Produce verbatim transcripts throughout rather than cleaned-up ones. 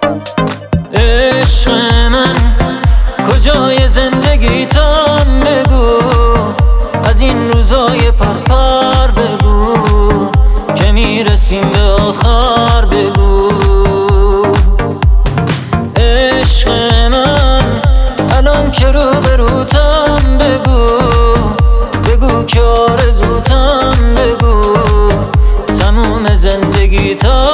عشق من کجای زندگیتم بگو، از این روزای پرپر بگو که میرسیم به آخر بگو. عشق من الان که رو بروتم بگو، بگو که آرزوتم بگو، تموم زندگیتم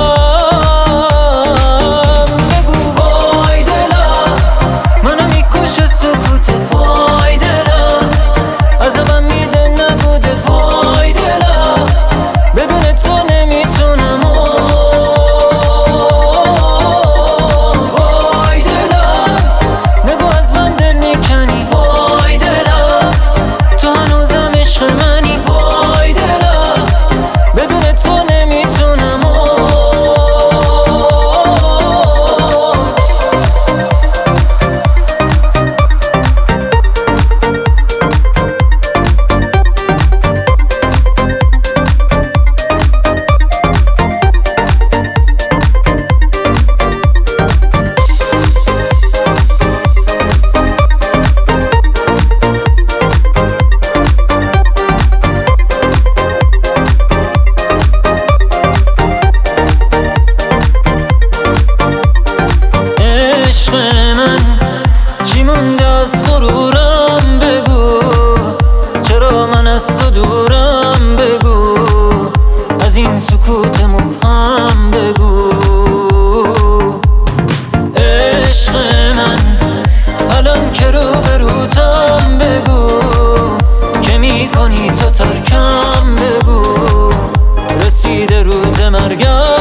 چی مونده از غرورم بگو، چرا من از تو دورم بگو، از این سکوت مبهم بگو. عشق من الان که رو بروتم بگو، که میکنی تو ترکم بگو، رسیده روز مرگم